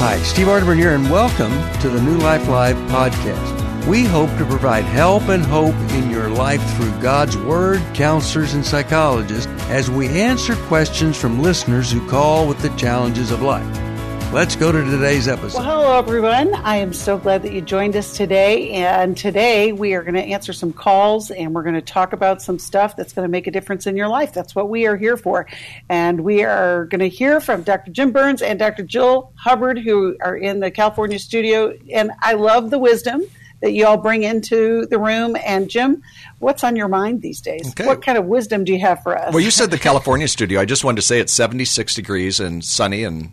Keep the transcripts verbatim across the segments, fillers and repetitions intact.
Hi, Steve Arterburn here, and welcome to the New Life Live podcast. We hope to provide help and hope in your life through God's Word, counselors, and psychologists as we answer questions from listeners who call with the challenges of life. Let's go to today's episode. Well, hello, everyone. I am so glad that you joined us today. And today we are going to answer some calls and we're going to talk about some stuff that's going to make a difference in your life. That's what we are here for. And we are going to hear from Doctor Jim Burns and Doctor Jill Hubbard, who are in the California studio. And I love the wisdom that you all bring into the room. And Jim, what's on your mind these days? Okay. What kind of wisdom do you have for us? Well, you said the California studio. I just wanted to say it's seventy-six degrees and sunny, and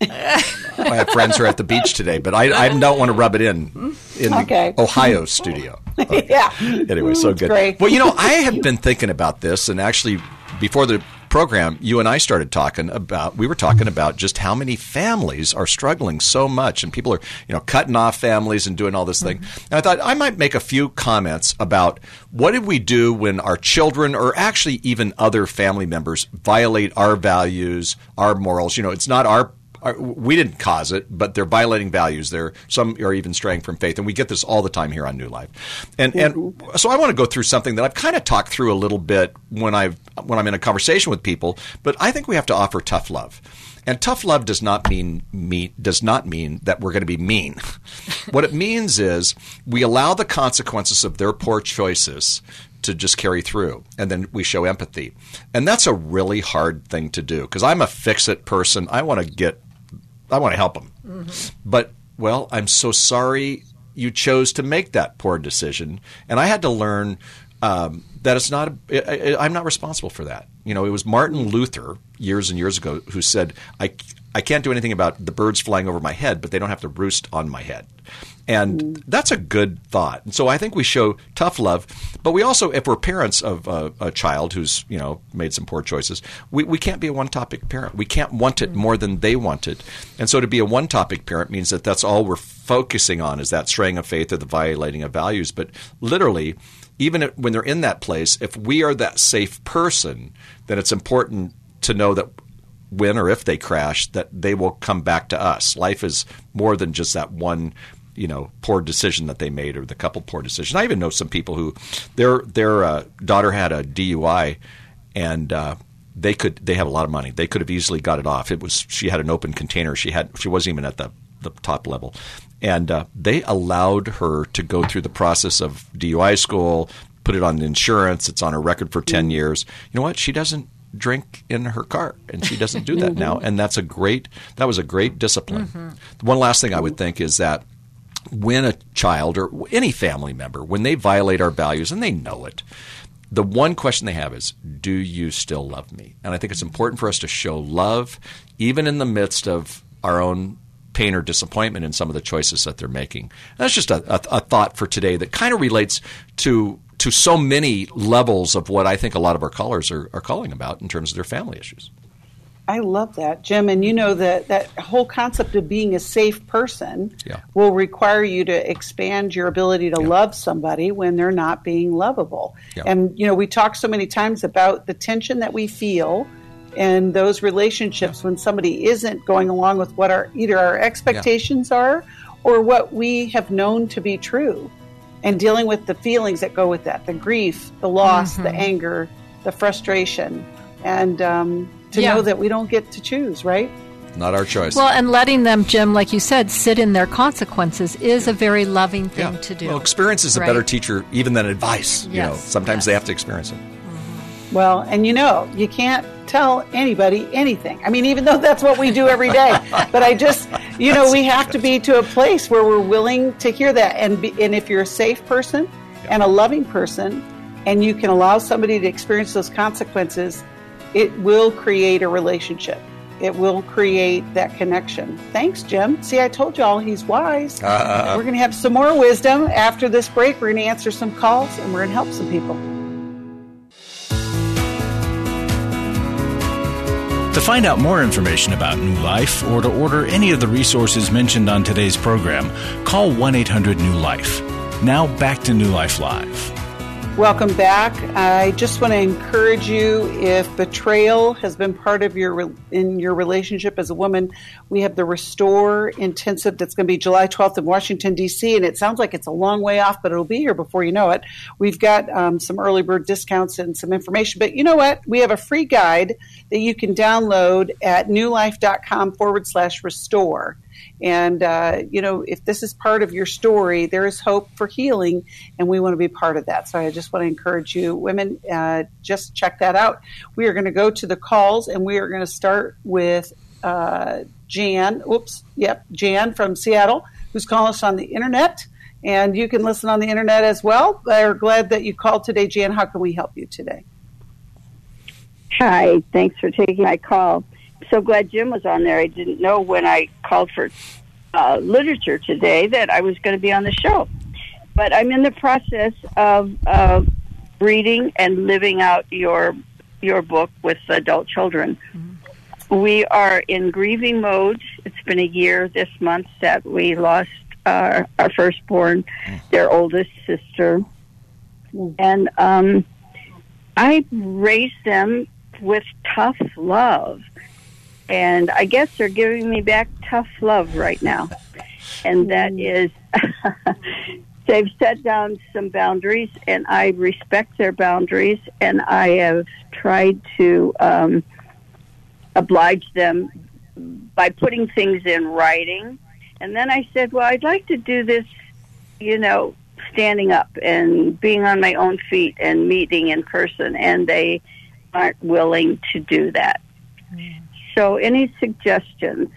I have friends who are at the beach today, but I, I don't want to rub it in in Okay. the Ohio studio. Okay. Yeah. Anyway, so good. Great. Well, you know, I have been thinking about this, and actually before the program, you and I started talking about, we were talking about just how many families are struggling so much, and people are, you know, cutting off families and doing all this thing. And I thought I might make a few comments about what did we do when our children, or actually even other family members, violate our values, our morals. You know, it's not our we didn't cause it, but they're violating values. They're some are even straying from faith, and we get this all the time here on New Life. And and so I want to go through something that I've kind of talked through a little bit when I've when I'm in a conversation with people. But I think we have to offer tough love, and tough love does not mean mean does not mean that we're going to be mean. What it means is we allow the consequences of their poor choices to just carry through, and then we show empathy. And that's a really hard thing to do, because I'm a fix-it person. I want to get I want to help them. Mm-hmm. But, well, I'm so sorry you chose to make that poor decision. And I had to learn um, that it's not a, I, I'm not responsible for that. You know, it was Martin Luther years and years ago who said, I, I can't do anything about the birds flying over my head, but they don't have to roost on my head. And mm. that's a good thought. And so I think we show tough love, but we also, if we're parents of a, a child who's, you know, made some poor choices, we, we can't be a one-topic parent. We can't want it more than they want it. And so to be a one-topic parent means that that's all we're focusing on is that straying of faith or the violating of values. But literally, even if, when they're in that place, if we are that safe person, then it's important to know that when or if they crash, that they will come back to us. Life is more than just that one, you know, poor decision that they made, or the couple poor decisions. I even know some people who their their uh, daughter had a D U I, and uh, they could they have a lot of money. They could have easily got it off. It was she had an open container. She had she wasn't even at the the top level, and uh, they allowed her to go through the process of D U I school, put it on insurance. It's on her record for ten years. You know what? She doesn't drink in her car, and she doesn't do that now. And that's a great that was a great discipline. Mm-hmm. One last thing I would think is that when a child or any family member, when they violate our values, and they know it, the one question they have is, do you still love me? And I think it's important for us to show love even in the midst of our own pain or disappointment in some of the choices that they're making. And that's just a, a, a thought for today that kind of relates to to so many levels of what I think a lot of our callers are, are calling about in terms of their family issues. I love that, Jim. And you know that that whole concept of being a safe person yeah. will require you to expand your ability to yeah. love somebody when they're not being lovable. Yeah. And, you know, we talk so many times about the tension that we feel in those relationships yeah. when somebody isn't going along with what our either our expectations yeah. are or what we have known to be true, and dealing with the feelings that go with that, the grief, the loss, mm-hmm. the anger, the frustration, and um, to yeah. know that we don't get to choose, right? Not our choice. Well, and letting them, Jim, like you said, sit in their consequences is a very loving thing yeah. to do. Well, experience is a right? better teacher even than advice. Yes. You know, sometimes yes. they have to experience it. Mm-hmm. Well, and you know, you can't tell anybody anything. I mean, even though that's what we do every day. But I just, you know, we have to be to a place where we're willing to hear that. And be, and if you're a safe person yeah. and a loving person, and you can allow somebody to experience those consequences, it will create a relationship. It will create that connection. Thanks, Jim. See, I told y'all he's wise. Uh, we're going to have some more wisdom. After this break, we're going to answer some calls, and we're going to help some people. To find out more information about New Life or to order any of the resources mentioned on today's program, call one eight hundred new life. Now back to New Life Live. Welcome back. I just want to encourage you, if betrayal has been part of your in your relationship as a woman, we have the Restore Intensive that's going to be July twelfth in Washington, D C, and it sounds like it's a long way off, but it'll be here before you know it. We've got um, some early bird discounts and some information, but you know what? We have a free guide that you can download at newlife.com forward slash restore. And, uh, you know, if this is part of your story, there is hope for healing, and we want to be part of that. So I just want to encourage you, women, uh, just check that out. We are going to go to the calls, and we are going to start with uh, Jan. Oops, yep, Jan from Seattle, who's calling us on the Internet. And you can listen on the Internet as well. We're glad that you called today, Jan. How can we help you today? Hi, thanks for taking my call. So glad Jim was on there. I didn't know when I called for uh, literature today that I was going to be on the show. But I'm in the process of uh, reading and living out your your book with adult children. Mm-hmm. We are in grieving mode. It's been a year this month that we lost our, our firstborn, their oldest sister. And um, I raised them with tough love. And I guess they're giving me back tough love right now. And that is, they've set down some boundaries, and I respect their boundaries, and I have tried to um, oblige them by putting things in writing. And then I said, well, I'd like to do this, you know, standing up and being on my own feet and meeting in person, and they aren't willing to do that. So any suggestions?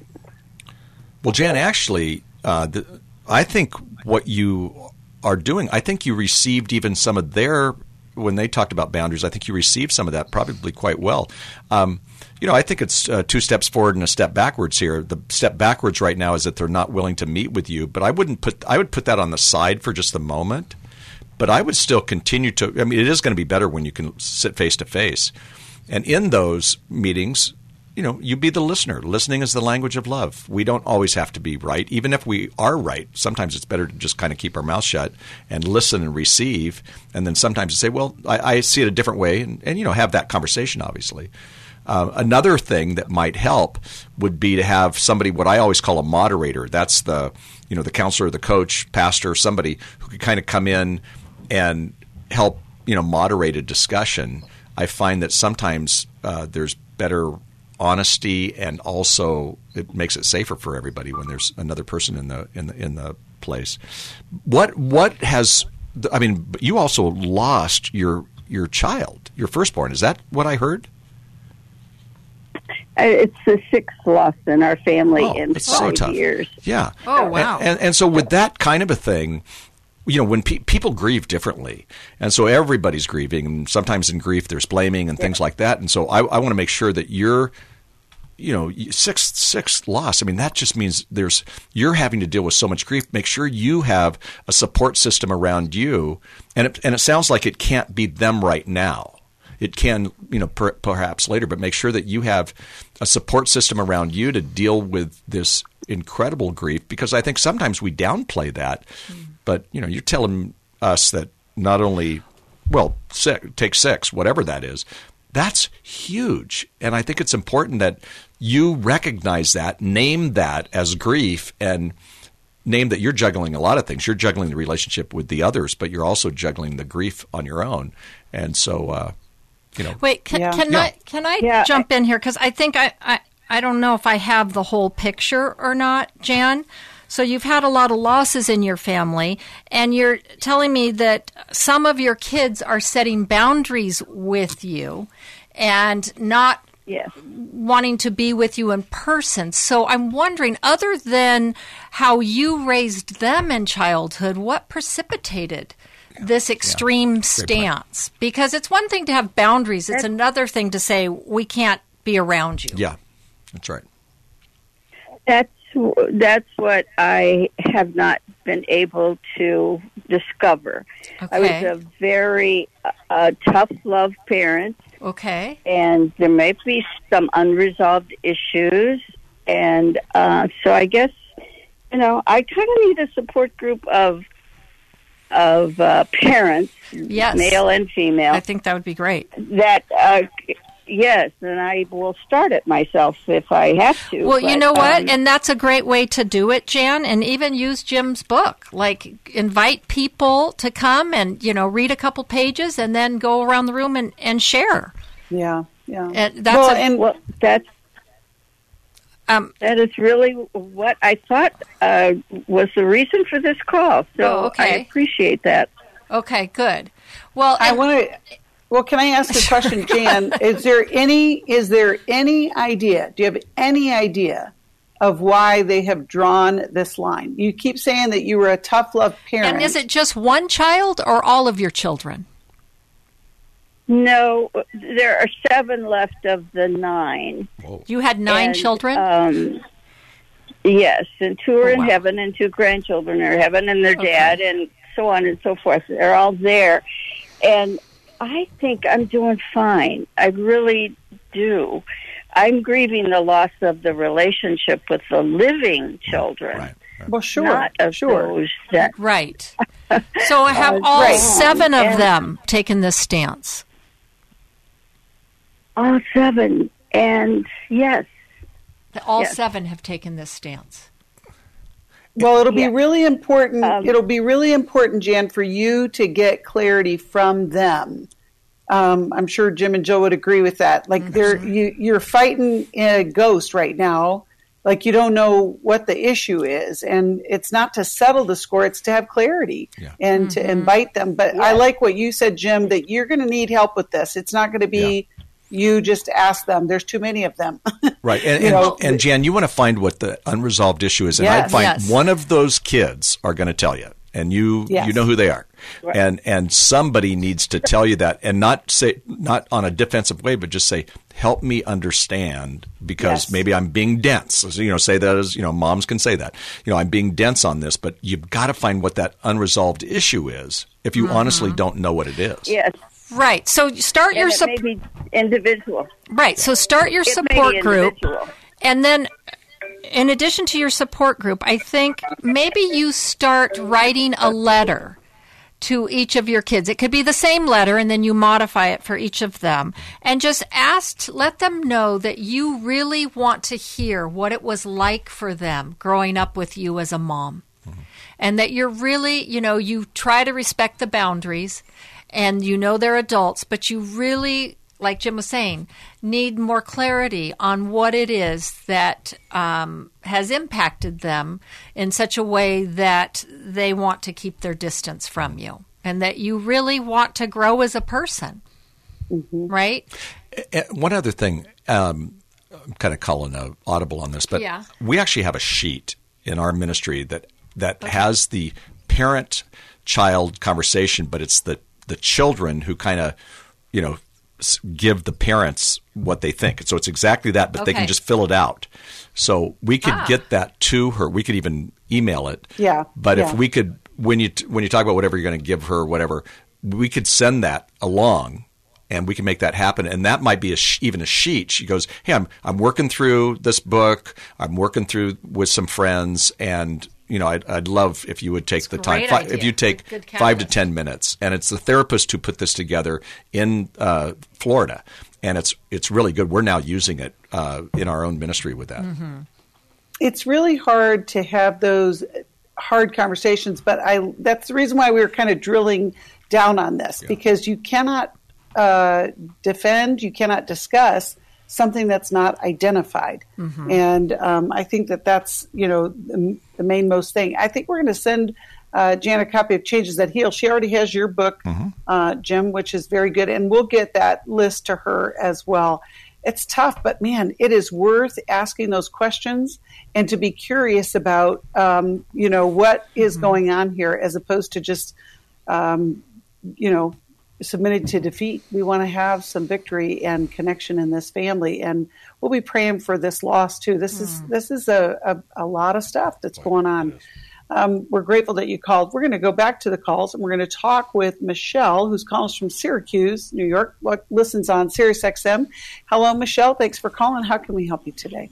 Well, Jan, actually, uh, the, I think what you are doing, I think you received even some of their, when they talked about boundaries, I think you received some of that probably quite well. Um, you know, I think it's uh, two steps forward and a step backwards here. The step backwards right now is that they're not willing to meet with you, but I wouldn't put, I would put that on the side for just the moment, but I would still continue to, I mean, it is going to be better when you can sit face to face. And in those meetings, you know, you be the listener. Listening is the language of love. We don't always have to be right. Even if we are right, sometimes it's better to just kind of keep our mouth shut and listen and receive. And then sometimes say, well, I, I see it a different way, and, and, you know, have that conversation, obviously. Uh, another thing that might help would be to have somebody, what I always call a moderator. That's the, you know, the counselor, the coach, pastor, somebody who could kind of come in and help, you know, moderate a discussion. I find that sometimes uh, there's better honesty, and also it makes it safer for everybody when there's another person in the in the in the place. What what has I mean? You also lost your your child, your firstborn. Is that what I heard? It's the sixth loss in our family oh, in it's five so tough. years. Yeah. Oh wow. And, and, and so with that kind of a thing, you know, when pe- people grieve differently, and so everybody's grieving, and sometimes in grief there's blaming and yeah. things like that. And so I, I want to make sure that you're, you know, sixth sixth loss. I mean, that just means there's you're having to deal with so much grief. Make sure you have a support system around you, and it, and it sounds like it can't be them right now. It can, you know, per, perhaps later, but make sure that you have a support system around you to deal with this incredible grief, because I think sometimes we downplay that. Mm. But, you know, you're telling us that not only, well, six, take six, whatever that is, that's huge. And I think it's important that you recognize that, name that as grief, and name that you're juggling a lot of things. You're juggling the relationship with the others, but you're also juggling the grief on your own. And so, uh, you know. Wait, can, yeah. can yeah. I can I yeah. jump in here? Because I think I, I, I don't know if I have the whole picture or not, Jan. So you've had a lot of losses in your family, and you're telling me that some of your kids are setting boundaries with you and not yes. wanting to be with you in person. So I'm wondering, other than how you raised them in childhood, what precipitated this extreme yeah. stance? Because it's one thing to have boundaries. It's that's, another thing to say, we can't be around you. Yeah, that's right. That's That's what I have not been able to discover. Okay. I was a very uh, tough love parent. Okay. And there might be some unresolved issues. And uh, so I guess, you know, I kind of need a support group of of uh, parents, Yes. male and female. I think that would be great. That uh, yes, and I will start it myself if I have to. Well, you but, know what? um, And that's a great way to do it, Jan, and even use Jim's book. Like, invite people to come and, you know, read a couple pages and then go around the room and, and share. Yeah, yeah. And that's well, a, and well, that's um, that is really what I thought uh, was the reason for this call. So Oh, okay. I appreciate that. okay, good. Well, I and- want to. Well, can I ask a question, Jan? Is there any? Is there any idea? Do you have any idea of why they have drawn this line? You keep saying that you were a tough love parent. and is it just one child or all of your children? No, there are seven left of the nine. You had nine And, children? Um, yes, and two are Oh, in wow. heaven, and two grandchildren are in heaven, and their Okay. dad, and so on and so forth. They're all there, and I think I'm doing fine. I really do. I'm grieving the loss of the relationship with the living children, Right. well, sure, not of sure. those that. Right. So have Uh, all right. seven of And- them taken this stance? All seven, and yes, All Yes. seven have taken this stance. Well, it'll be Yeah. really important. Um, it'll be really important, Jan, for you to get clarity from them. Um, I'm sure Jim and Joe would agree with that. Like, they're you, you're fighting a ghost right now. Like, you don't know what the issue is, and it's not to settle the score; it's to have clarity Yeah. and to invite them. But I like what you said, Jim, that you're going to need help with this. It's not going to be you just ask them. There's too many of them. Right. And, You and, know, and Jan, you want to find what the unresolved issue is. And Yes. I'd find Yes. one of those kids are going to tell you. And you Yes. you know who they are. And and somebody needs to tell you that, and not say not on a defensive way, but just say, help me understand, because Yes. maybe I'm being dense. So, you know, say that as, you know, moms can say that. You know, I'm being dense on this, but you've got to find what that unresolved issue is if you honestly don't know what it is. yes, Right. So start your and it sup- may be individual. right. So start your It may support be group, individual. and then, in addition to your support group, I think maybe you start writing a letter to each of your kids. It could be the same letter, and then you modify it for each of them, and just ask, let them know that you really want to hear what it was like for them growing up with you as a mom, and that you're really, you know, you try to respect the boundaries. And you know they're adults, but you really, like Jim was saying, need more clarity on what it is that um, has impacted them in such a way that they want to keep their distance from you, and that you really want to grow as a person, right? And one other thing, um, I'm kind of calling a audible on this, but Yeah. we actually have a sheet in our ministry that that has the parent-child conversation, but it's the the children who kind of, you know, s- give the parents what they think. So it's exactly that, but they Okay. can just fill it out. So we could Ah. get that to her. We could even email it. Yeah, But yeah. if we could, when you t- when you talk about whatever you're going to give her, whatever, we could send that along, and we can make that happen. And that might be a sh- even a sheet. She goes, "Hey, I'm I'm working through this book. I'm working through with some friends, and you know, I'd, I'd love if you would take That's the a time. great Fi- idea. if you take Good five to catalyst. ten minutes, and it's the therapist who put this together in uh, Florida, and it's it's really good. We're now using it uh, in our own ministry with that. It's really hard to have those hard conversations, but I that's the reason why we were kind of drilling down on this, because you cannot uh, defend, you cannot discuss something that's not identified. And um, I think that that's, you know, the, the main most thing. I think we're going to send uh, Jan a copy of Changes That Heal. She already has your book, uh, Jim, which is very good, and we'll get that list to her as well. It's tough, but man, it is worth asking those questions and to be curious about, um, you know, what is going on here, as opposed to just, um, you know, submitted to defeat. We want to have some victory and connection in this family, and we'll be praying for this loss too. This is this is a, a, a lot of stuff that's going on. Um, we're grateful that you called. We're going to go back to the calls, and we're going to talk with Michelle, who's calling us from Syracuse, New York, listens on Sirius X M. Hello, Michelle. Thanks for calling. How can we help you today?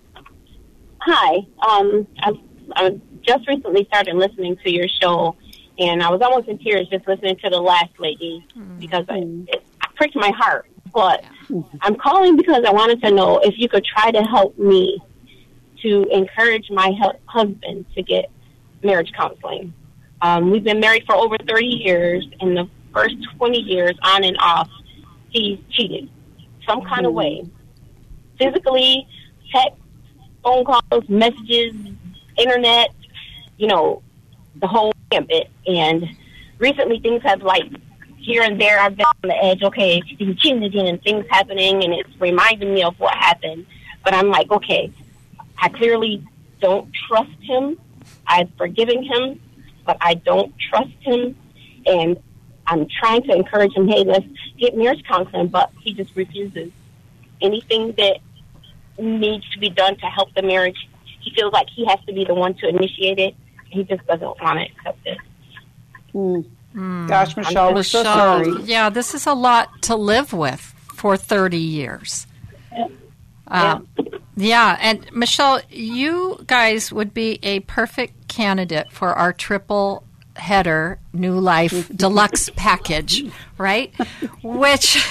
Hi. Um, I've, I've just recently started listening to your show, And I was almost in tears just listening to the last lady because I, it pricked my heart. But I'm calling because I wanted to know if you could try to help me to encourage my hu- husband to get marriage counseling. Um, we've been married for over thirty years. In the first twenty years, on and off, he's cheated some kind of way. Physically, text, phone calls, messages, internet, you know, the whole gambit. And recently things have, like, here and there I've been on the edge. Okay, he's cheating again and things happening, and it's reminding me of what happened. But I'm like, okay, I clearly don't trust him. I've forgiven him, but I don't trust him. And I'm trying to encourage him, hey, let's get marriage counseling, but he just refuses. Anything that needs to be done to help the marriage, he feels like he has to be the one to initiate it. He just doesn't want to accept it. Mm. Mm. Gosh, Michelle, we're so sorry. Yeah, this is a lot to live with for thirty years. Yeah. Uh, yeah. yeah, and Michelle, you guys would be a perfect candidate for our triple header New Life Deluxe package, right? Which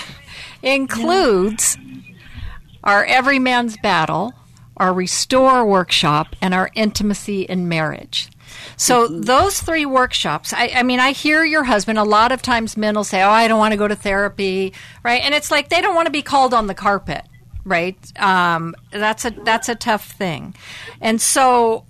includes our Every Man's Battle, our Restore workshop, and our Intimacy in Marriage. So mm-hmm. those three workshops, I, I mean, I hear your husband, a lot of times men will say, oh, I don't want to go to therapy, right? And it's like they don't want to be called on the carpet, right? Um, that's a that's a tough thing. And so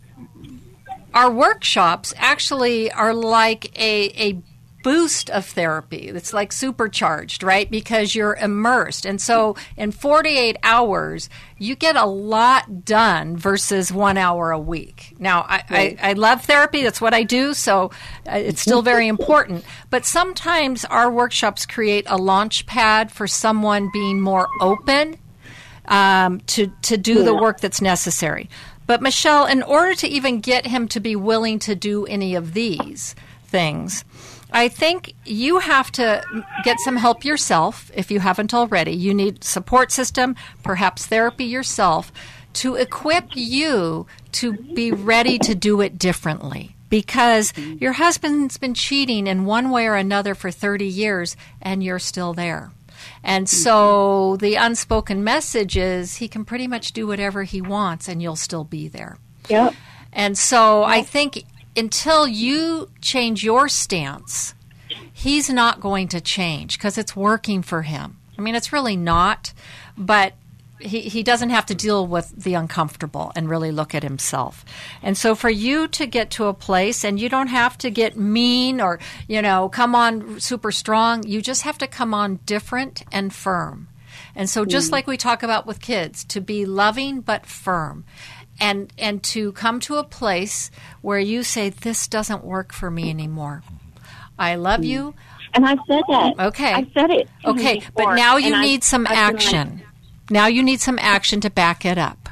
our workshops actually are like a, a boost of therapy. It's like supercharged, right? Because you're immersed. And so in forty-eight hours, you get a lot done versus one hour a week. Now, I, right. I, I love therapy. That's what I do. So it's still very important. But sometimes our workshops create a launch pad for someone being more open um, to, to do yeah. the work that's necessary. But Michelle, in order to even get him to be willing to do any of these things, I think you have to get some help yourself if you haven't already. You need support system, perhaps therapy yourself, to equip you to be ready to do it differently. Because your husband's been cheating in one way or another for thirty years, and you're still there. And so the unspoken message is he can pretty much do whatever he wants, and you'll still be there. Yep. And so I think until you change your stance, he's not going to change because it's working for him. I mean, it's really not, but he, he doesn't have to deal with the uncomfortable and really look at himself. And so for you to get to a place, and you don't have to get mean or, you know, come on super strong. You just have to come on different and firm. And so just mm. like we talk about with kids, to be loving but firm. And and to come to a place where you say, this doesn't work for me anymore. I love you. And I've said that. Okay. I've said it. Okay, before, but now you need I've, some I've action. Now you need some action to back it up.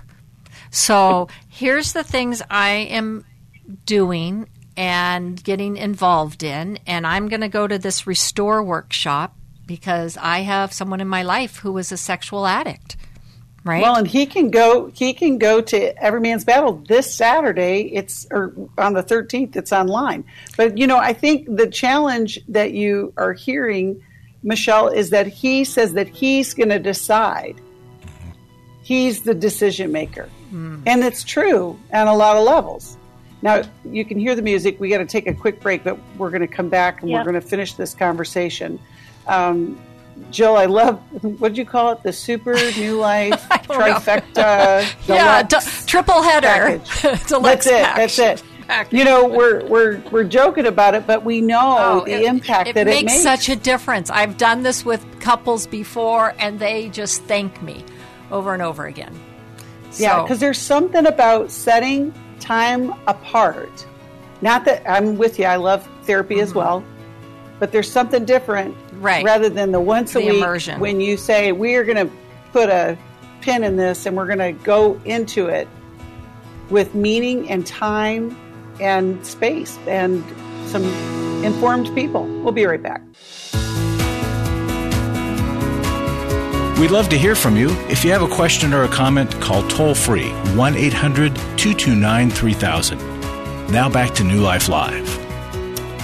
So here's the things I am doing and getting involved in. And I'm going to go to this Restore workshop because I have someone in my life who was a sexual addict. Right. Well, and he can go. He can go to Every Man's Battle this Saturday. It's or on the thirteenth. It's online. But you know, I think the challenge that you are hearing, Michelle, is that he says that he's going to decide. He's the decision maker, mm. and it's true on a lot of levels. Now you can hear the music. We got to take a quick break, but we're going to come back and yep. we're going to finish this conversation. Um, Jill, I love, what did you call it? The Super New Life Trifecta Yeah, d- triple header. That's it. That's it. Package. You know, we're we're we're joking about it, but we know oh, the it, impact it that makes it makes. Such a difference. I've done this with couples before, and they just thank me over and over again. So. Yeah, because there's something about setting time apart. Not that I'm with you. I love therapy mm-hmm. as well. But there's something different, right? Rather than the once the a week immersion. When you say we are going to put a pin in this and we're going to go into it with meaning and time and space and some informed people. We'll be right back. We'd love to hear from you. If you have a question or a comment, call toll-free one eight hundred two two nine three thousand. Now back to New Life Live.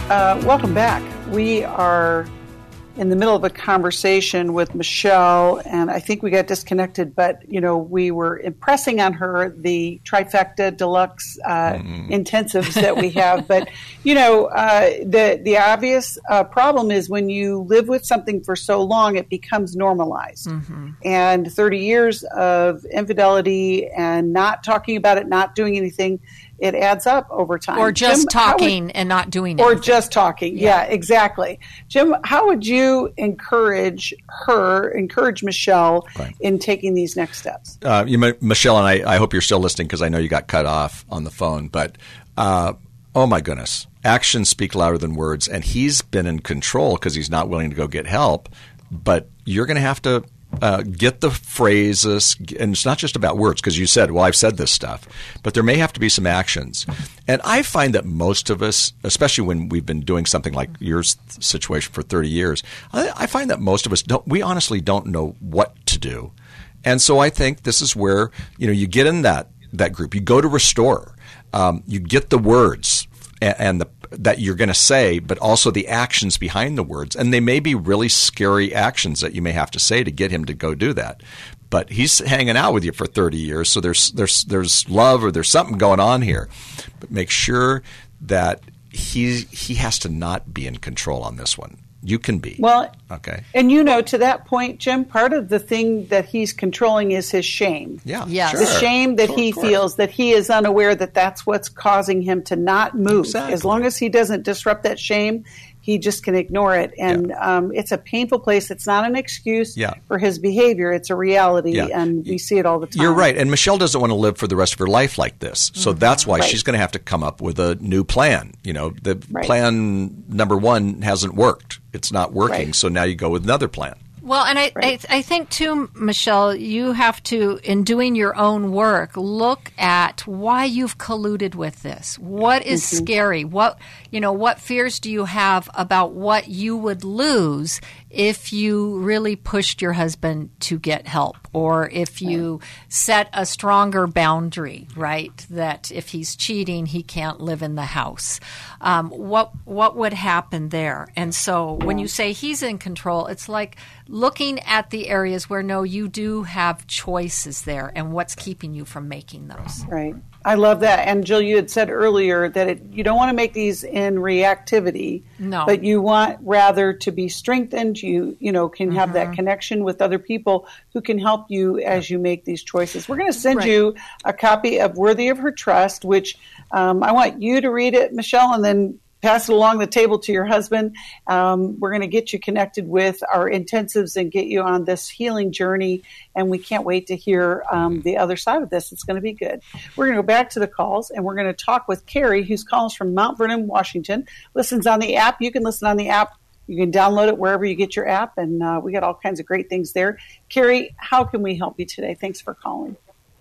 Uh, welcome back. We are in the middle of a conversation with Michelle, and I think we got disconnected, but, you know, we were impressing on her the trifecta deluxe uh, mm. intensives that we have. But, you know, uh, the, the obvious uh, problem is when you live with something for so long, it becomes normalized. Mm-hmm. And thirty years of infidelity and not talking about it, not doing anything, it adds up over time. Or just Jim, talking would, and not doing it. Or just talking. Yeah. yeah, exactly. Jim, how would you encourage her, encourage Michelle right. in taking these next steps? Uh, you, Michelle, and I, I hope you're still listening because I know you got cut off on the phone. But, uh, oh, my goodness, actions speak louder than words. And he's been in control because he's not willing to go get help. But you're going to have to Uh, get the phrases, and it's not just about words, because you said, well, I've said this stuff, but there may have to be some actions. And I find that most of us, especially when we've been doing something like your situation for thirty years, I, I find that most of us don't, we honestly don't know what to do. And so I think this is where, you know, you get in that, that group, you go to Restore, um, you get the words and, and the that you're going to say, but also the actions behind the words. And they may be really scary actions that you may have to say to get him to go do that. But he's hanging out with you for thirty years, so there's there's there's love or there's something going on here. But make sure that he he has to not be in control on this one. You can be. Well, okay. And you know, to that point, Jim, part of the thing that he's controlling is his shame. Yeah, yes. sure. The shame that he feels, that he is unaware that that's what's causing him to not move. Exactly. As long as he doesn't disrupt that shame, he just can ignore it. And yeah. um, it's a painful place. It's not an excuse yeah. for his behavior. It's a reality, yeah. and we see it all the time. You're right. And Michelle doesn't want to live for the rest of her life like this. So mm-hmm. that's why right. she's going to have to come up with a new plan. You know, the right. plan number one hasn't worked. It's not working. Right. So now you go with another plan. Well, and I, right. I I think, too, Michelle, you have to, in doing your own work, look at why you've colluded with this. What is mm-hmm. scary? What, you know, what fears do you have about what you would lose if you really pushed your husband to get help, or if you set a stronger boundary, right, that if he's cheating, he can't live in the house? Um, what what would happen there? And so when you say he's in control, it's like looking at the areas where, no, you do have choices there, and what's keeping you from making those. Right. I love that. And Jill, you had said earlier that it, you don't want to make these in reactivity, no. but you want rather to be strengthened. You, you know, can have mm-hmm. that connection with other people who can help you as you make these choices. We're going to send right. you a copy of Worthy of Her Trust, which um, I want you to read it, Michelle, and then pass it along the table to your husband. Um, we're going to get you connected with our intensives and get you on this healing journey. And we can't wait to hear um, the other side of this. It's going to be good. We're going to go back to the calls, and we're going to talk with Carrie, who's calling us from Mount Vernon, Washington. Listens on the app. You can listen on the app. You can download it wherever you get your app, and uh, we got all kinds of great things there. Carrie, how can we help you today? Thanks for calling.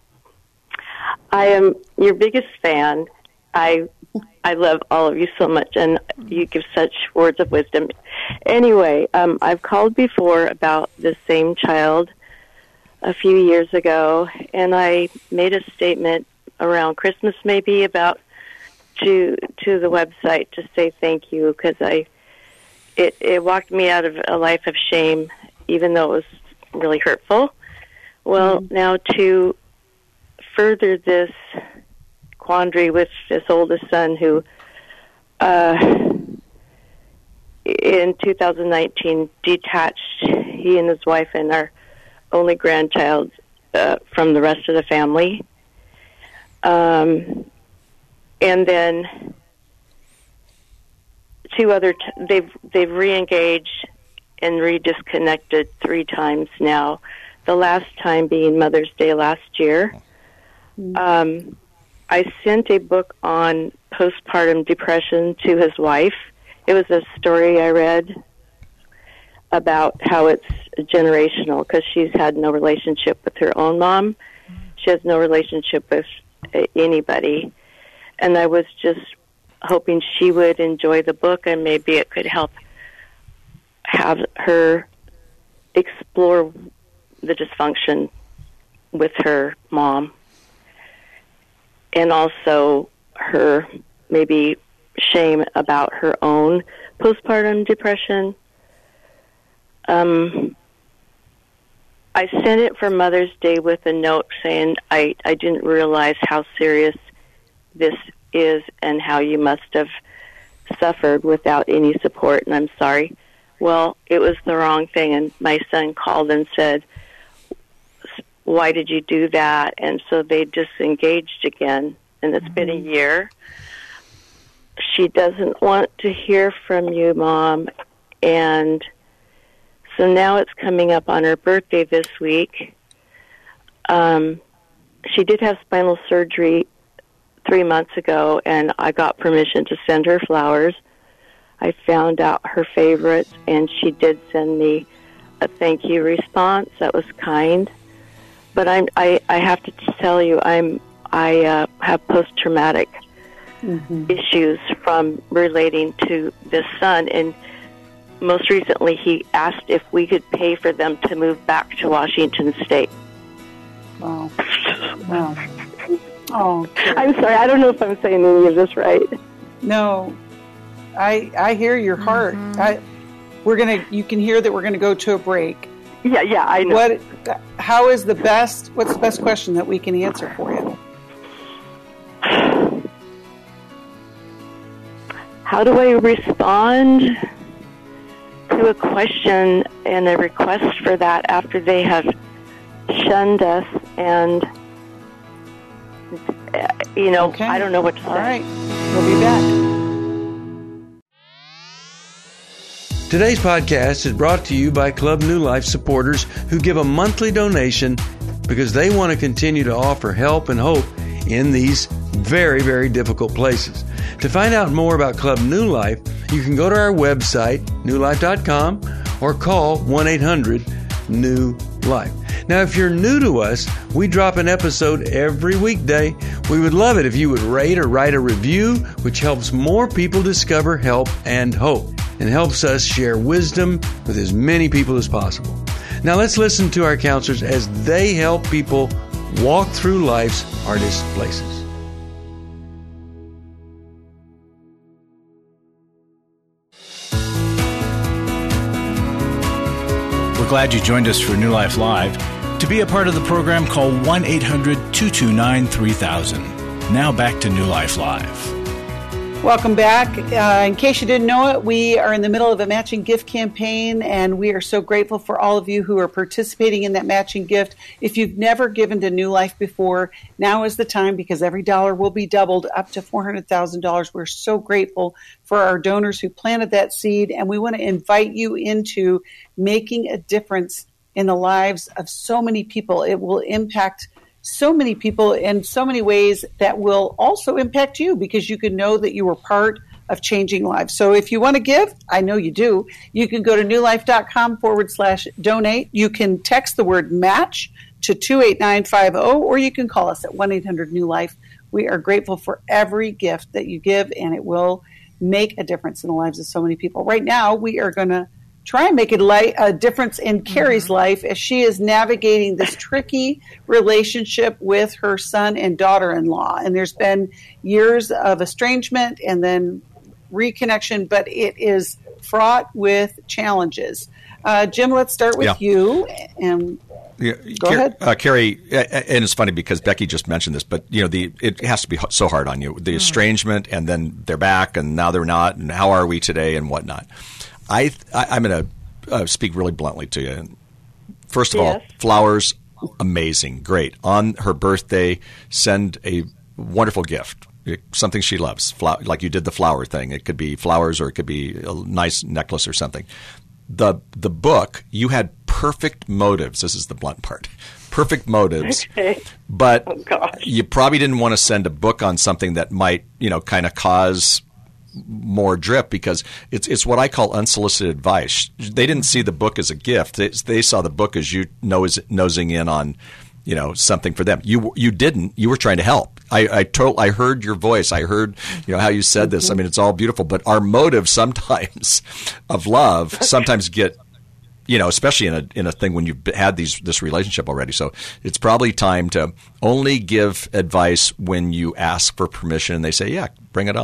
I am your biggest fan. I I love all of you so much, and you give such words of wisdom. Anyway, um, I've called before about the same child a few years ago, and I made a statement around Christmas maybe about to to the website to say thank you, because I it, it walked me out of a life of shame, even though it was really hurtful. Well, mm-hmm. now to further this quandary with this oldest son who uh, in two thousand nineteen detached, he and his wife and our only grandchild uh, from the rest of the family. Um, and then two other, t- they've, they've re-engaged and re-disconnected three times now, the last time being Mother's Day last year. Um, I sent a book on postpartum depression to his wife. It was a story I read about how it's generational, because she's had no relationship with her own mom. She has no relationship with anybody. And I was just hoping she would enjoy the book, and maybe it could help have her explore the dysfunction with her mom. And also her maybe shame about her own postpartum depression. Um, I sent it for Mother's Day with a note saying I, I didn't realize how serious this is and how you must have suffered without any support, and I'm sorry. Well, it was the wrong thing, and my son called and said, why did you do that? And so they disengaged again, and it's mm-hmm. been a year. She doesn't want to hear from you, Mom, and so now it's coming up on her birthday this week. Um, she did have spinal surgery three months ago, and I got permission to send her flowers. I found out her favorites, and she did send me a thank you response. That was kind. But I'm, I, I have to tell you, I'm, I uh, have post-traumatic mm-hmm. issues from relating to this son, and most recently he asked if we could pay for them to move back to Washington State. Wow. Wow. Oh, I'm sorry. I don't know if I'm saying any of this right. No, I I hear your heart. Mm-hmm. I we're gonna. You can hear that we're gonna go to a break. Yeah, yeah, I know. What? How is the best? What's the best question that we can answer for you? How do I respond to a question and a request for that after they have shunned us and? You know, okay. I don't know what to say. All right. We'll be back. Today's podcast is brought to you by Club New Life supporters who give a monthly donation because they want to continue to offer help and hope in these very, very difficult places. To find out more about Club New Life, you can go to our website, new life dot com, or call one eight hundred new life. Now, if you're new to us, we drop an episode every weekday. We would love it if you would rate or write a review, which helps more people discover help and hope and helps us share wisdom with as many people as possible. Now, let's listen to our counselors as they help people walk through life's hardest places. We're glad you joined us for New Life Live. To be a part of the program, call one eight hundred two two nine three thousand. Now back to New Life Live. Welcome back. Uh, in case you didn't know it, we are in the middle of a matching gift campaign, and we are so grateful for all of you who are participating in that matching gift. If you've never given to New Life before, now is the time because every dollar will be doubled up to four hundred thousand dollars. We're so grateful for our donors who planted that seed, and we want to invite you into making a difference in the lives of so many people. It will impact so many people in so many ways that will also impact you because you can know that you were part of changing lives. So if you want to give, I know you do, you can go to newlife.com forward slash donate. You can text the word match to two eight nine five zero, or you can call us at one eight hundred new life. We are grateful for every gift that you give, and it will make a difference in the lives of so many people. Right now, we are going to try and make a, li- a difference in Carrie's mm-hmm. life as she is navigating this tricky relationship with her son and daughter-in-law. And there's been years of estrangement and then reconnection, but it is fraught with challenges. Uh, Jim, let's start with yeah. you. And yeah, go Car- ahead. Uh, Carrie, and it's funny because Becky just mentioned this, but you know, the it has to be so hard on you. The mm-hmm. estrangement, and then they're back, and now they're not, and how are we today, and whatnot. I, I, I'm going to uh, speak really bluntly to you. First of yes. all, flowers, amazing, great. On her birthday, send a wonderful gift, something she loves, Flower, like you did the flower thing. It could be flowers or it could be a nice necklace or something. The the book, you had perfect motives. This is the blunt part. Perfect motives. Okay. But oh, you probably didn't want to send a book on something that might, you know, kind of cause more drip because it's it's what I call unsolicited advice. They didn't see the book as a gift. They, they saw the book as you nose, nosing in on, you know, something for them. You you didn't. You were trying to help. I I, told, I heard your voice. I heard, you know, how you said this. I mean, it's all beautiful. But our motives sometimes of love sometimes get, you know, especially in a in a thing when you've had these this relationship already. So it's probably time to only give advice when you ask for permission and they say, yeah, bring it on.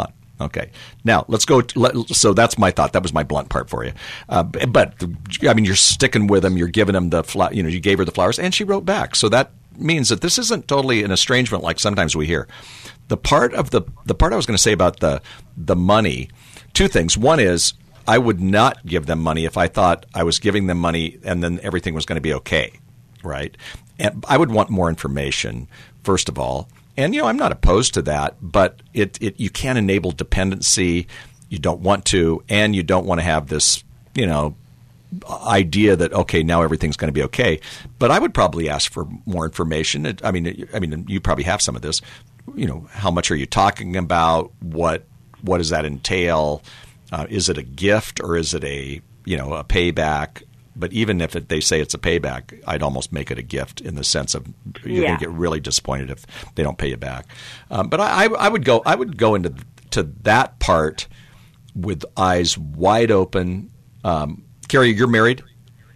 Okay. Now let's go. To, let, so that's my thought. That was my blunt part for you. Uh, but I mean, you're sticking with them. You're giving them the fla- you know, you gave her the flowers, and she wrote back. So that means that this isn't totally an estrangement like sometimes we hear. The part of the the part I was going to say about the the money. Two things. One is I would not give them money if I thought I was giving them money and then everything was going to be okay, right? And I would want more information, first of all. And, you know, I'm not opposed to that, but it, it you can't enable dependency. You don't want to, and you don't want to have this, you know, idea that, okay, now everything's going to be okay. But I would probably ask for more information. It, I mean, I mean, you probably have some of this. You know, how much are you talking about? What what does that entail? Uh, is it a gift or is it a, you know, a payback? But even if it, they say it's a payback, I'd almost make it a gift in the sense of you're yeah. going to get really disappointed if they don't pay you back. Um, but I, I would go I would go into to that part with eyes wide open. Um, Carrie, you're married?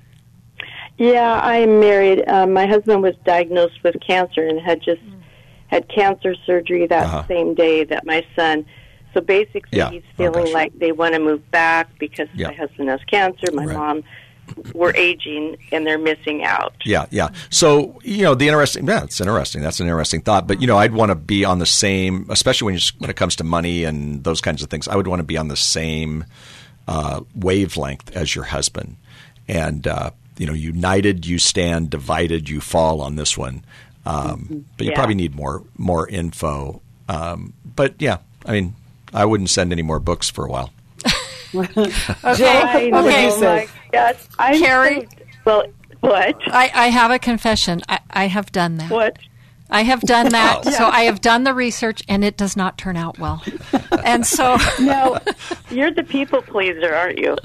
Yeah, I am married. Uh, my husband was diagnosed with cancer and had just had cancer surgery that Uh-huh. same day that my son. So basically, Yeah. he's Oh, feeling gosh. like they want to move back because Yeah. my husband has cancer, my Right. mom. We're aging, and they're missing out. Yeah, yeah. So, you know, the interesting, yeah, it's interesting. That's an interesting thought. But, you know, I'd want to be on the same, especially when, you, when it comes to money and those kinds of things, I would want to be on the same uh, wavelength as your husband. And, uh, you know, united you stand, divided you fall on this one. Um, but you Yeah. probably need more more info. Um, but, yeah, I mean, I wouldn't send any more books for a while. Okay. I know, Okay. my God. I'm Carrie? so- well, what? I, I have a confession. I, I have done that. What? I have done that. Oh. So I have done the research, and it does not turn out well. And so, No, you're the people pleaser, aren't you?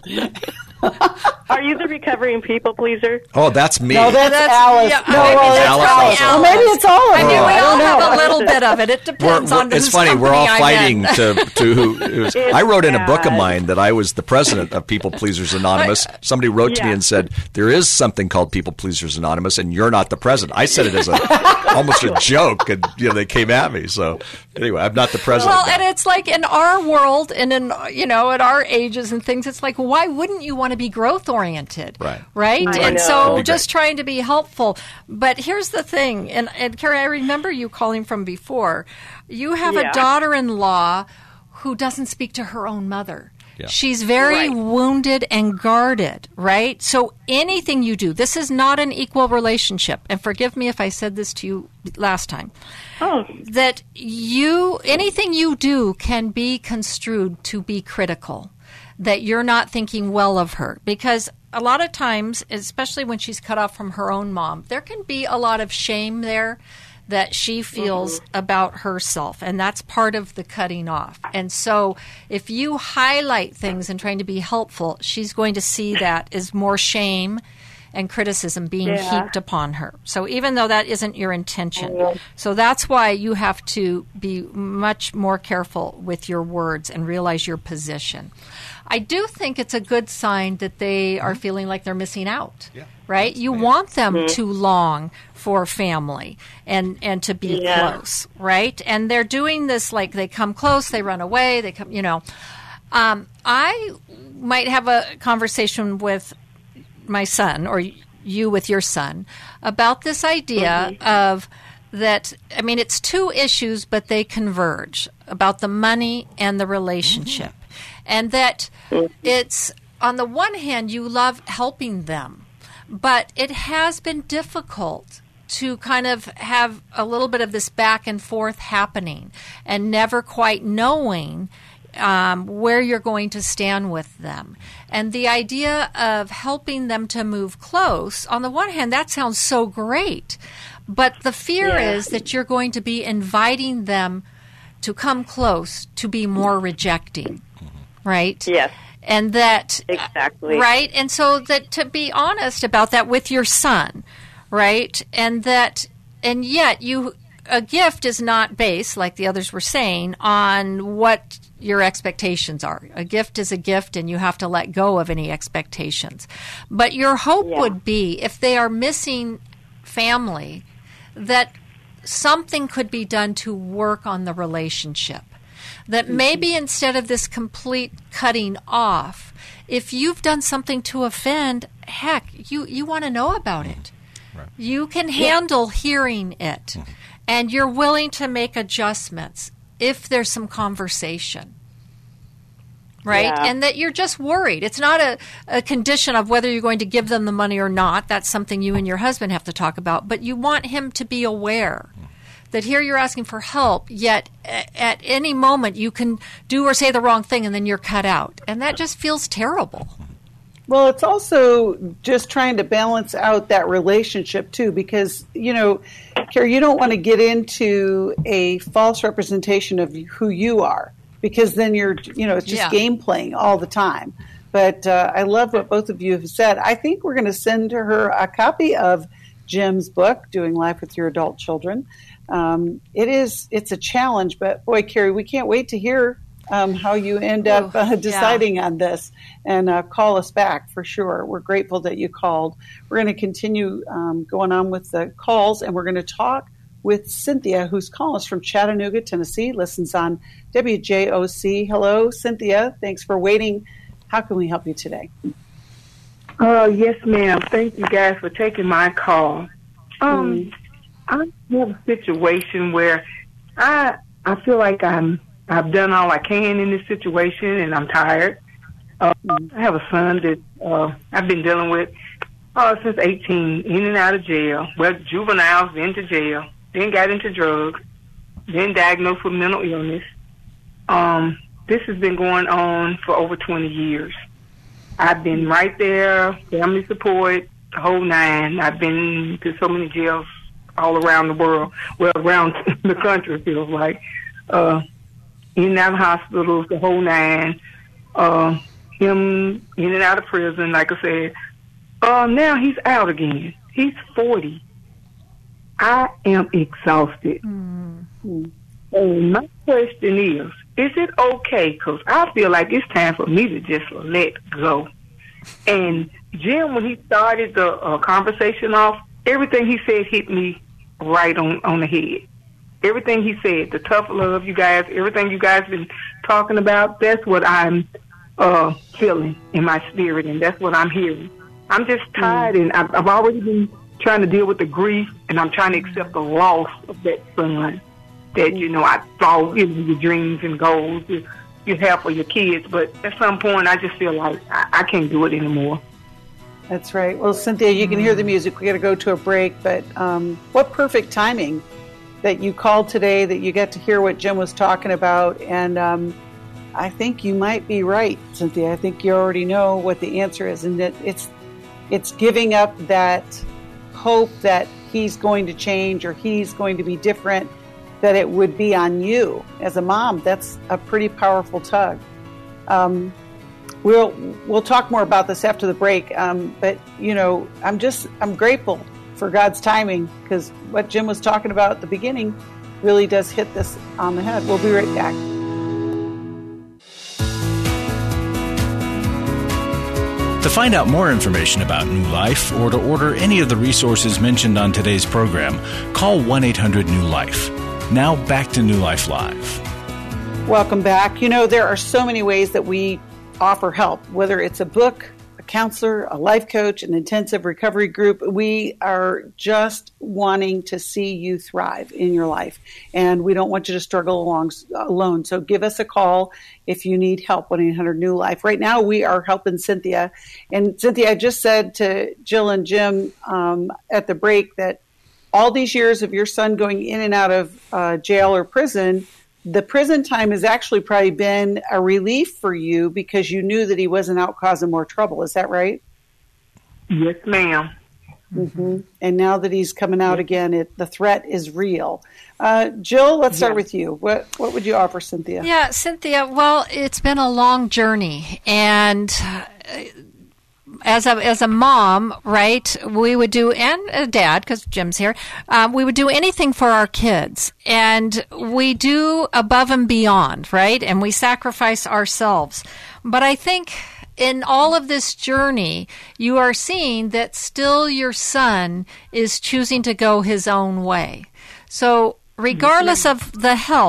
Are you the recovering people pleaser? Oh, that's me. No, that's, That's- Alice. yeah, no, maybe well, that's Alice probably also. Or maybe it's all of I mean, them. we I all don't know. have a little bit of it. It We're, depends we're- on it's whose funny. We're all company I'm fighting in. to to who. It was, It's I wrote in a book of bad. mine that I was the president of People Pleasers Anonymous. Somebody wrote to me Yeah. and said there is something called People Pleasers Anonymous, and you're not the president. I said it as a almost a joke, and you know they came at me. So anyway, I'm not the president. Well, now. and it's like in our world and in, you know, at our ages and things, it's like, why wouldn't you want to be growth oriented? Right. Right? I And know. so That'd be just trying to be helpful. But here's the thing, and, and Carrie, I remember you calling from before. You have Yeah. a daughter-in-law who doesn't speak to her own mother. Yeah. She's very Right. wounded and guarded, right? So anything you do, this is not an equal relationship. And forgive me if I said this to you last time. Oh, That you, anything you do can be construed to be critical, that you're not thinking well of her. Because a lot of times, especially when she's cut off from her own mom, there can be a lot of shame there that she feels Mm-hmm. about herself, and that's part of the cutting off. And so if you highlight things and trying to be helpful, she's going to see that as more shame and criticism being Yeah. heaped upon her. So even though that isn't your intention. So that's why you have to be much more careful with your words and realize your position. I do think it's a good sign that they are feeling like they're missing out. Yeah. Right? You want them to long for family and, and to be Yeah. close, right? And they're doing this like they come close, they run away, they come, you know. Um, I might have a conversation with my son or you with your son about this idea of that. I mean, it's two issues, but they converge about the money and the relationship. And that it's, on the one hand, you love helping them, but it has been difficult to kind of have a little bit of this back and forth happening and never quite knowing um, where you're going to stand with them. And the idea of helping them to move close, on the one hand, that sounds so great. But the fear Yeah. is that you're going to be inviting them to come close to be more rejecting, right? yes. And that Exactly. right, and so that to be honest about that with your son, right, and that, and yet you, a gift is not based, like the others were saying, on what your expectations are. A gift is a gift, and you have to let go of any expectations. But your hope Yeah. would be, if they are missing family, that something could be done to work on the relationship. that maybe instead of this complete cutting off, if you've done something to offend, heck, you, you want to know about it. Right. You can handle yeah. hearing it, mm-hmm. and you're willing to make adjustments if there's some conversation. Right? Yeah. And that you're just worried. It's not a, a condition of whether you're going to give them the money or not. That's something you and your husband have to talk about. But you want him to be aware that here you're asking for help, yet at any moment you can do or say the wrong thing and then you're cut out. And that just feels terrible. Well, it's also just trying to balance out that relationship, too, because, you know, Carrie, you don't want to get into a false representation of who you are. Because then you're, you know, it's just yeah. game playing all the time. But uh, I love what both of you have said. I think we're going to send to her a copy of Jim's book, Doing Life with Your Adult Children. Um, it is, it's a challenge, but boy, Carrie, we can't wait to hear um, how you end up uh, deciding yeah. on this, and uh, call us back for sure. We're grateful that you called. We're going to continue um, going on with the calls, and we're going to talk with Cynthia, who's calling us from Chattanooga, Tennessee, listens on W J O C. Hello, Cynthia. Thanks for waiting. How can we help you today? Uh, yes, ma'am. Thank you guys for taking my call. Um, mm. I have a situation where I I feel like I'm I've done all I can in this situation, and I'm tired. Uh, I have a son that uh, I've been dealing with uh, since eighteen, in and out of jail. Well, juveniles, into jail. Then got into drugs, then diagnosed with mental illness. Um, this has been going on for over twenty years. I've been right there, family support, the whole nine. I've been to so many jails all around the world, well, around the country, it feels like. Uh, in and out of hospitals, the whole nine. Uh, him in and out of prison, like I said. Uh, now he's out again. He's forty. I am exhausted. Mm-hmm. And my question is, is it okay? Because I feel like it's time for me to just let go. And Jim, when he started the uh, conversation off, everything he said hit me right on, on the head. Everything he said, the tough love, you guys, everything you guys been talking about, that's what I'm uh, feeling in my spirit, and that's what I'm hearing. I'm just tired, mm-hmm. and I've, I've already been trying to deal with the grief, and I'm trying to accept the loss of that son that, you know, I thought, you know, your dreams and goals you, you have for your kids. But at some point, I just feel like I, I can't do it anymore. That's right. Well, Cynthia, you can hear the music. We got to go to a break. But um, what perfect timing that you called today, that you get to hear what Jim was talking about. And um, I think you might be right, Cynthia. I think you already know what the answer is, and that it's it's giving up that hope that he's going to change or he's going to be different, that it would be on you as a mom. That's a pretty powerful tug. Um, we'll we'll talk more about this after the break. Um, but you know, I'm just I'm grateful for God's timing, because what Jim was talking about at the beginning really does hit this on the head. We'll be right back. To find out more information about New Life or to order any of the resources mentioned on today's program, call one eight hundred new life. Now back to New Life Live. Welcome back. You know, there are so many ways that we offer help, whether it's a book, a counselor, a life coach, an intensive recovery group. We are just wanting to see you thrive in your life, and we don't want you to struggle along alone. So give us a call if you need help, one eight hundred new life. Right now, we are helping Cynthia. And Cynthia, I just said to Jill and Jim um, at the break that all these years of your son going in and out of uh, jail or prison, the prison time has actually probably been a relief for you because you knew that he wasn't out causing more trouble. Is that right? Yes, ma'am. Mm-hmm. And now that he's coming out again, it, the threat is real. Uh, Jill, let's start yeah. with you. What what would you offer Cynthia? Yeah, Cynthia, well, it's been a long journey. And as a, as a mom, right, we would do, and a dad, because Jim's here, um, we would do anything for our kids. And we do above and beyond, right? And we sacrifice ourselves. But I think in all of this journey, you are seeing that still your son is choosing to go his own way. So regardless of the help,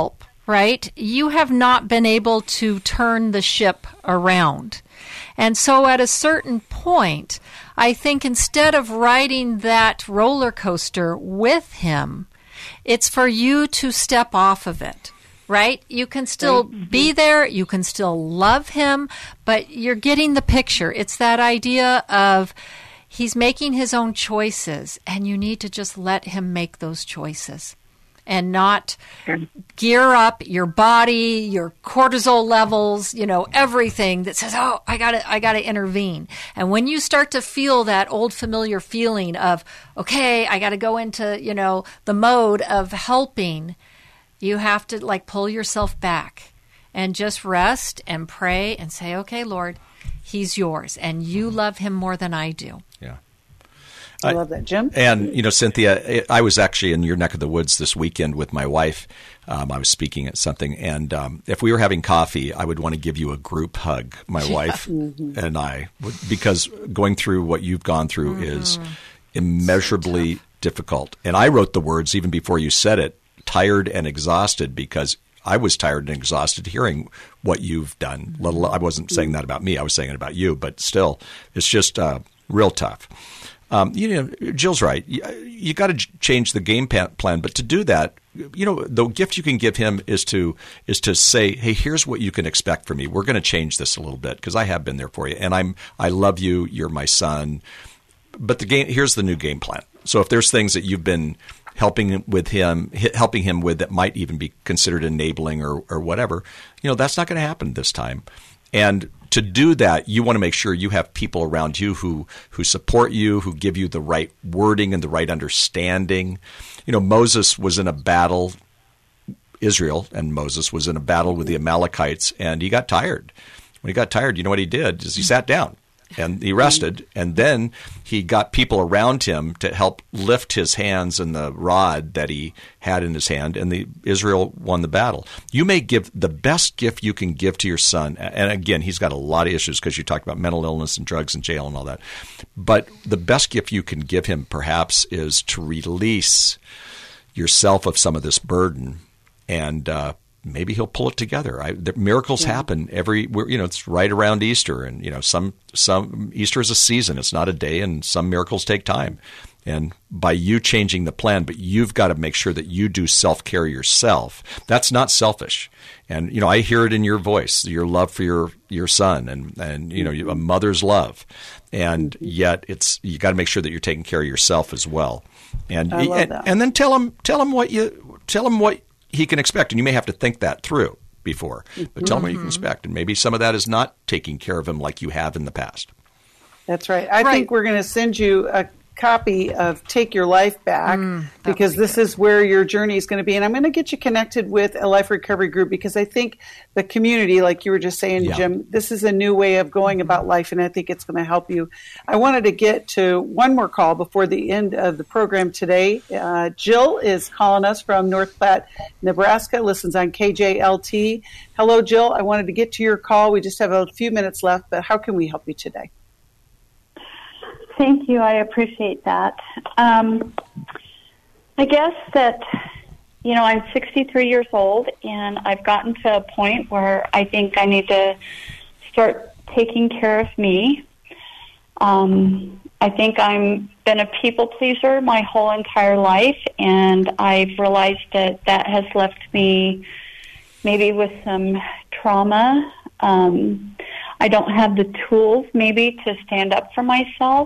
right? You have not been able to turn the ship around. And so at a certain point, I think instead of riding that roller coaster with him, it's for you to step off of it, right? You can still mm-hmm. be there. You can still love him, but you're getting the picture. It's that idea of he's making his own choices, and you need to just let him make those choices and not gear up your body, your cortisol levels, you know, everything that says, oh, I gotta, I gotta intervene. And when you start to feel that old familiar feeling of, okay, I gotta go into, you know, the mode of helping, you have to like pull yourself back and just rest and pray and say, okay, Lord, he's yours and you love him more than I do. Yeah. I love that, Jim. And, you know, Cynthia, I was actually in your neck of the woods this weekend with my wife. Um, I was speaking at something. And um, if we were having coffee, I would want to give you a group hug, my wife mm-hmm. and I, because going through what you've gone through mm-hmm. is immeasurably so difficult. And I wrote the words even before you said it, tired and exhausted, because I was tired and exhausted hearing what you've done. Mm-hmm. I wasn't saying that about me. I was saying it about you. But still, it's just uh, real tough. Um, you know, Jill's right. You, you got to change the game plan, but to do that, you know, the gift you can give him is to is to say, "Hey, here's what you can expect from me. We're going to change this a little bit because I have been there for you, and I'm I love you. You're my son." But the game here's the new game plan. So if there's things that you've been helping with him, helping him with that might even be considered enabling or or whatever, you know, that's not going to happen this time. And to do that, you want to make sure you have people around you who who support you, who give you the right wording and the right understanding. You know, Moses was in a battle, Israel and Moses was in a battle with the Amalekites, and he got tired. When he got tired, you know what he did? Is he sat down and he rested, and then he got people around him to help lift his hands and the rod that he had in his hand, and the Israel won the battle. You may give the best gift you can give to your son, and again, he's got a lot of issues because you talked about mental illness and drugs and jail and all that, but the best gift you can give him perhaps is to release yourself of some of this burden, and uh, maybe he'll pull it together. I, the miracles yeah. happen every, you know, it's right around Easter, and you know, some some Easter is a season; it's not a day, and some miracles take time. And by you changing the plan, but you've got to make sure that you do self-care yourself. That's not selfish. And you know, I hear it in your voice, your love for your your son, and and you know, a mother's love. And yet, it's you got to make sure that you're taking care of yourself as well. And I love and, that. and then tell him tell him what you tell him what he can expect, and you may have to think that through before, but tell him what you can expect, and maybe some of that is not taking care of him like you have in the past. That's right. I right. think we're going to send you a copy of Take Your Life Back mm, because this is where your journey is going to be, and I'm going to get you connected with a life recovery group because I think the community, like you were just saying, yeah. Jim, this is a new way of going about life, and I think it's going to help you. I wanted to get to one more call before the end of the program today. Uh, Jill is calling us from North Platte, Nebraska, listens on K J L T. Hello, Jill. I wanted to get to your call. We just have a few minutes left, but how can we help you today? Thank you. I appreciate that. Um, I guess that, you know, I'm sixty-three years old, and I've gotten to a point where I think I need to start taking care of me. Um, I think I'm been a people pleaser my whole entire life, and I've realized that that has left me maybe with some trauma. Um, I don't have the tools maybe to stand up for myself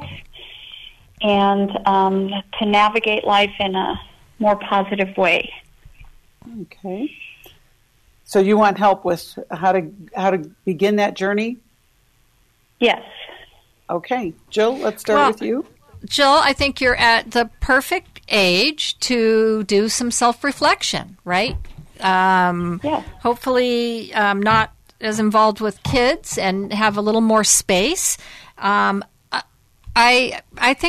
and um, to navigate life in a more positive way. Okay. So you want help with how to how to begin that journey? Yes. Okay. Jill, let's start well, with you. Jill, I think you're at the perfect age to do some self-reflection, right? Um, yeah. Hopefully um, not as involved with kids and have a little more space. Um, I I think that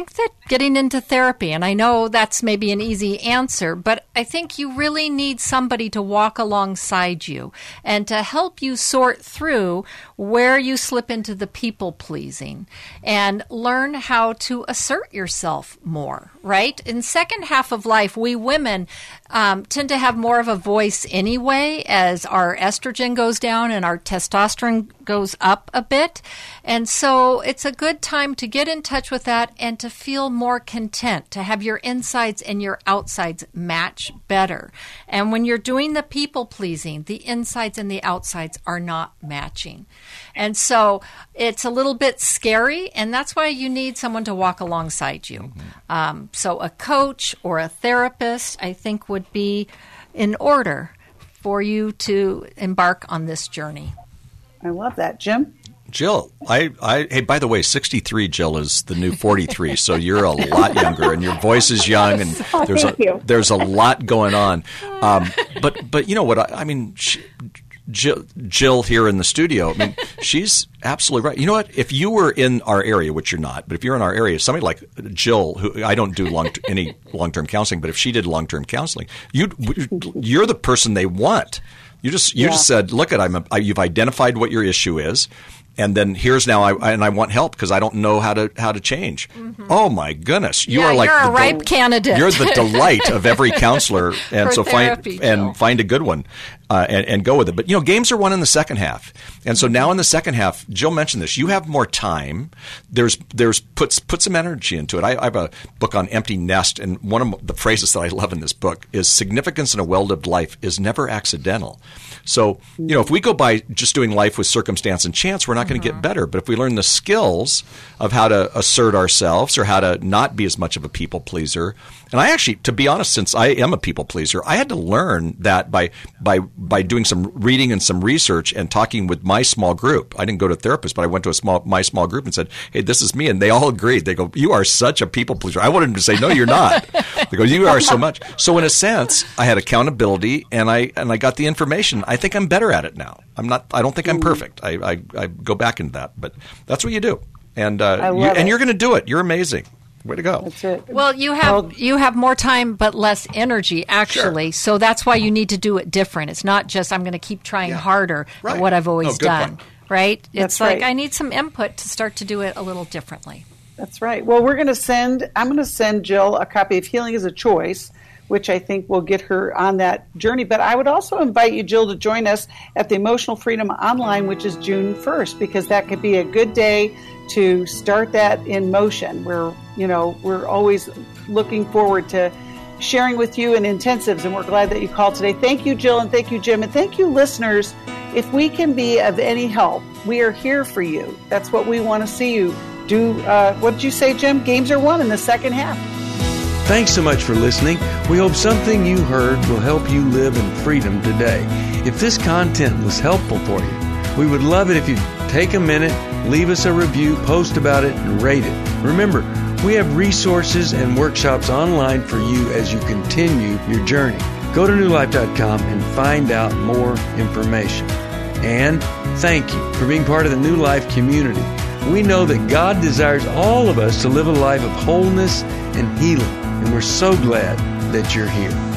getting into therapy. And I know that's maybe an easy answer, but I think you really need somebody to walk alongside you and to help you sort through where you slip into the people pleasing and learn how to assert yourself more, right? In second half of life, we women um, tend to have more of a voice anyway as our estrogen goes down and our testosterone goes up a bit. And so it's a good time to get in touch with that and to feel more content, to have your insides and your outsides match better. And when you're doing the people pleasing, the insides and the outsides are not matching. And so it's a little bit scary, and that's why you need someone to walk alongside you. Mm-hmm. Um, so a coach or a therapist, I think, would be in order for you to embark on this journey. I love that. Jim? Jill, I, I, hey, by the way, sixty-three, Jill, is the new forty-three, so you're a lot younger, and your voice is young, and oh, there's a you. there's a lot going on. Um, but but you know what? I, I mean, she, Jill, Jill here in the studio, I mean, she's absolutely right. You know what? If you were in our area, which you're not, but if you're in our area, somebody like Jill, who I don't do long any long-term counseling, but if she did long-term counseling, you you're the person they want. You just you yeah. just said, look, at I'm a, I, you've identified what your issue is. And then here's now, I, and I want help because I don't know how to how to change. Mm-hmm. Oh my goodness, you yeah, are like you're the a ripe del- candidate. You're the delight of every counselor, and For so therapy, find and Jill. find a good one uh, and, and go with it. But you know, games are won in the second half, and so now in the second half, Jill mentioned this. You have more time. There's there's puts put some energy into it. I, I have a book on empty nest, and one of the phrases that I love in this book is significance in a well-lived life is never accidental. So, you know, if we go by just doing life with circumstance and chance, we're not going to get better. But if we learn the skills of how to assert ourselves or how to not be as much of a people pleaser, and I actually, to be honest, since I am a people pleaser, I had to learn that by by by doing some reading and some research and talking with my small group. I didn't go to a therapist, but I went to a small my small group and said, "Hey, this is me," and they all agreed. They go, "You are such a people pleaser." I wanted them to say, "No, you're not." They go, "You are so much." So in a sense, I had accountability, and I and I got the information. I think I'm better at it now. I'm not. I don't think I'm perfect. I I, I go back into that, but that's what you do, and uh, you, and you're going to do it. You're amazing. Way to go. That's it. Well, you have well, you have more time but less energy, actually. Sure. So that's why you need to do it different. It's not just I'm going to keep trying yeah. harder right. at what I've always oh, good done. point. Right? That's it's like right. I need some input to start to do it a little differently. That's right. Well, we're going to send, I'm going to send Jill a copy of Healing is a Choice, which I think will get her on that journey. But I would also invite you, Jill, to join us at the Emotional Freedom Online, which is June first, because that could be a good day to start that in motion. We're, you know, we're always looking forward to sharing with you in intensives, and we're glad that you called today. Thank you, Jill, and thank you, Jim, and thank you, listeners. If we can be of any help, we are here for you. That's what we want to see you do. Uh, what did you say, Jim? Games are won in the second half. Thanks so much for listening. We hope something you heard will help you live in freedom today. If this content was helpful for you, we would love it if you'd take a minute, leave us a review, post about it, and rate it. Remember, we have resources and workshops online for you as you continue your journey. Go to new life dot com and find out more information. And thank you for being part of the New Life community. We know that God desires all of us to live a life of wholeness and healing, and we're so glad that you're here.